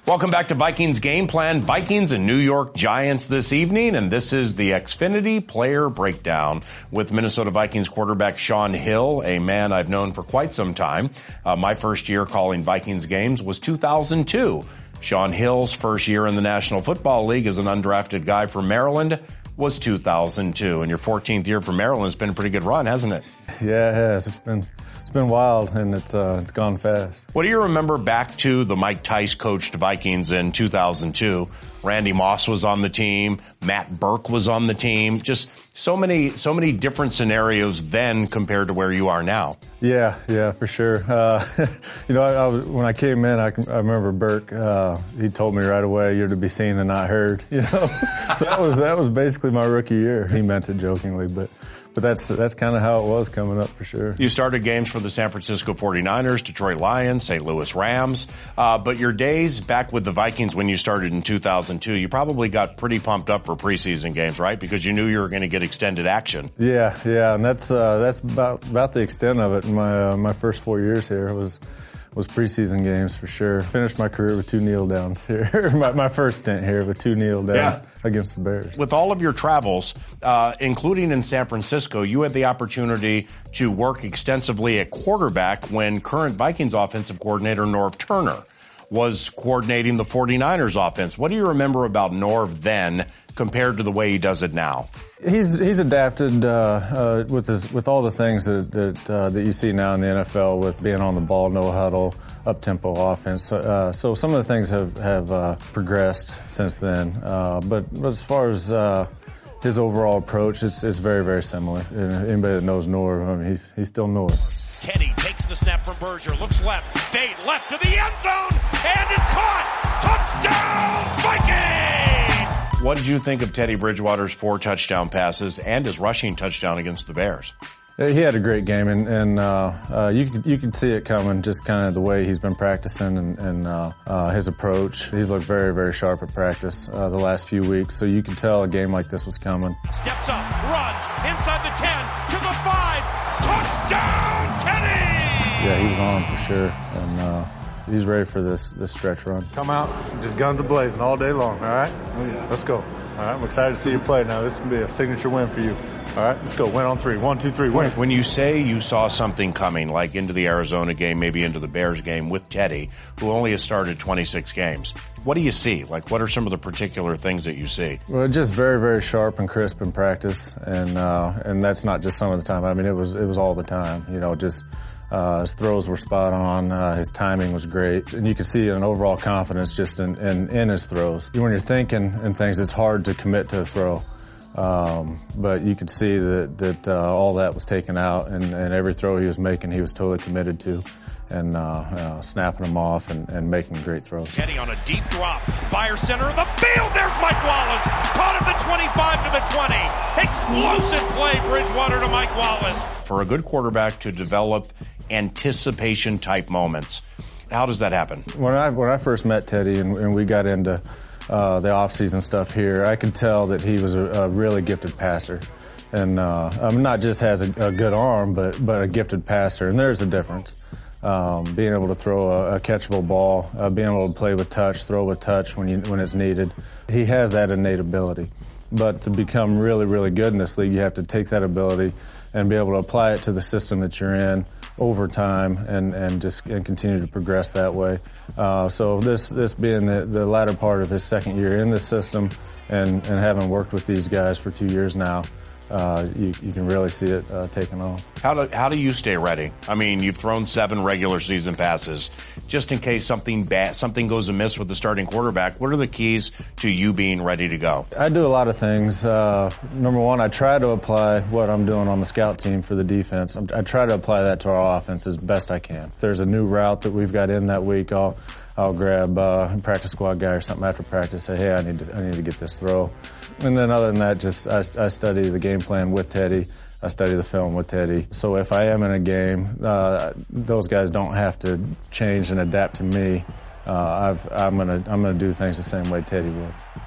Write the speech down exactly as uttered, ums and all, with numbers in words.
Welcome back to Vikings Game Plan. Vikings and New York Giants this evening, and this is the Xfinity Player Breakdown with Minnesota Vikings quarterback Shaun Hill, a man I've known for quite some time. Uh, my first year calling Vikings games was two thousand two. Shaun Hill's first year in the National Football League as an undrafted guy from Maryland was two thousand two. And your fourteenth year for Maryland has been a pretty good run, hasn't it? Yeah, it has. It's been it's been wild, and it's uh, it's gone fast. What do you remember back to the Mike Tice coached Vikings in two thousand two? Randy Moss was on the team. Matt Burke was on the team. Just so many, so many different scenarios then compared to where you are now. Yeah, yeah, for sure. Uh, you know, I, I was, when I came in, I, I remember Burke. Uh, he told me right away, "You're to be seen and not heard." You know, so that was that was basically my rookie year. He meant it jokingly, but. But that's that's kind of how it was coming up for sure. You started games for the San Francisco forty-niners, Detroit Lions, Saint Louis Rams. Uh, but your days back with the Vikings when you started in two thousand two, you probably got pretty pumped up for preseason games, right? Because you knew you were going to get extended action. Yeah, yeah, and that's uh, that's about about the extent of it. My uh, my first four years here was. was preseason games for sure. Finished my career with two kneel downs here. my, my first stint here with two kneel downs yeah. against the Bears. With all of your travels, uh, including in San Francisco, you had the opportunity to work extensively at quarterback when current Vikings offensive coordinator Norv Turner was coordinating the forty-niners offense. What do you remember about Norv then compared to the way he does it now? He's he's adapted uh, uh, with his with all the things that that, uh, that you see now in the N F L with being on the ball, no huddle, up tempo offense. Uh, so some of the things have have uh, progressed since then. Uh, but, but as far as uh, his overall approach, it's it's very very similar. And anybody that knows Norv, I mean, he's he's still Norv. Teddy takes the snap from Berger, looks left, fade left to the end zone, and is caught. Touchdown, Vikings! What did you think of Teddy Bridgewater's four touchdown passes and his rushing touchdown against the Bears? He had a great game, and, and uh, uh, you could you could see it coming, just kind of the way he's been practicing and, and uh, uh, his approach. He's looked very, very sharp at practice uh, the last few weeks, so you could tell a game like this was coming. Steps up, runs, inside the ten, to the five, touchdown, Teddy! Yeah, he was on for sure, and uh, he's ready for this this stretch run. Come out, just guns a-blazing all day long, all right? Oh, yeah. Let's go. All right, I'm excited to see you play now. This is going to be a signature win for you. All right, let's go. Win on three. One, two, three, win. When you say you saw something coming, like into the Arizona game, maybe into the Bears game with Teddy, who only has started twenty-six games, what do you see? Like, what are some of the particular things that you see? Well, just very, very sharp and crisp in practice, and uh, and that's not just some of the time. I mean, it was it was all the time. You know, just uh, his throws were spot on. Uh, his timing was great, and you can see an overall confidence just in, in in his throws. When you're thinking and things, it's hard to commit to a throw. Um, but you could see that, that, uh, all that was taken out, and, and every throw he was making, he was totally committed to, and, uh, uh snapping them off and, and making great throws. Teddy on a deep drop, fire center of the field, there's Mike Wallace, caught at the twenty-five to the twenty, explosive play, Bridgewater to Mike Wallace. For a good quarterback to develop anticipation type moments, how does that happen? When I, when I first met Teddy and, and we got into Uh, the off-season stuff here, I could tell that he was a, a really gifted passer, and uh, um, not just has a, a good arm, but but a gifted passer. And there's a difference. Um, being able to throw a, a catchable ball, uh, being able to play with touch, throw with touch when you when it's needed. He has that innate ability. But to become really, really good in this league, you have to take that ability and be able to apply it to the system that you're in over time, and, and just and continue to progress that way. Uh, so this this being the, the latter part of his second year in this system, and, and having worked with these guys for two years now, uh, you, you can really see it uh, taking off. How do how do you stay ready? I mean, you've thrown seven regular season passes. Just in case something bad, something goes amiss with the starting quarterback, what are the keys to you being ready to go? I do a lot of things. Uh, number one, I try to apply what I'm doing on the scout team for the defense. I'm, I try to apply that to our offense as best I can. If there's a new route that we've got in that week, I'll I'll grab uh, a practice squad guy or something after practice. Say, hey, I need to I need to get this throw. And then other than that, just I, I study the game plan with Teddy. I study the film with Teddy. So if I am in a game, uh, those guys don't have to change and adapt to me. Uh, I've, I'm gonna I'm gonna do things the same way Teddy would.